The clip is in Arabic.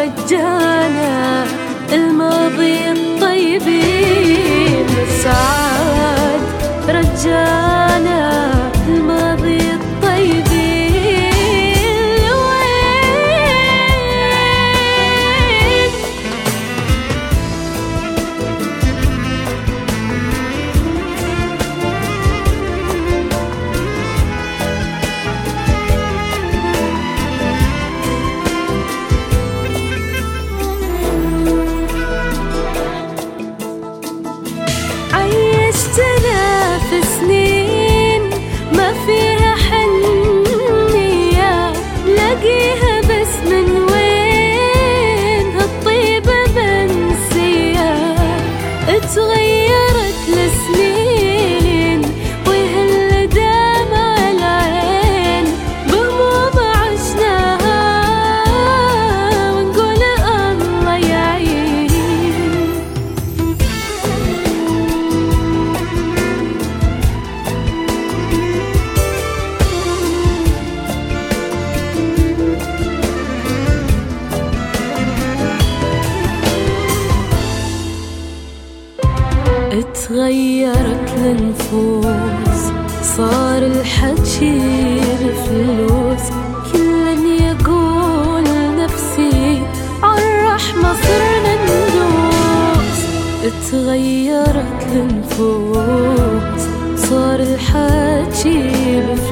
رجعنا الماضي الطيبين، سعاد رجعنا الماضي الطيبين. عيشتنا في سنين ما فيها حنية، لاقيها بس من وين هالطيبة منسية. اتغيرت لسنين ويهل دمع العين، بهموم عشناها ونقول الله يعين. اتغيرت النفوس، صار الحكي الفلوس، كلن يقول نفسي عالرحمة صرنا ندوس. اتغيرت النفوس، صار الحكي الفلوس،